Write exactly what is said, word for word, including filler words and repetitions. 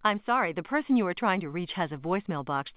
I'm sorry, the person you are trying to reach has a voicemail box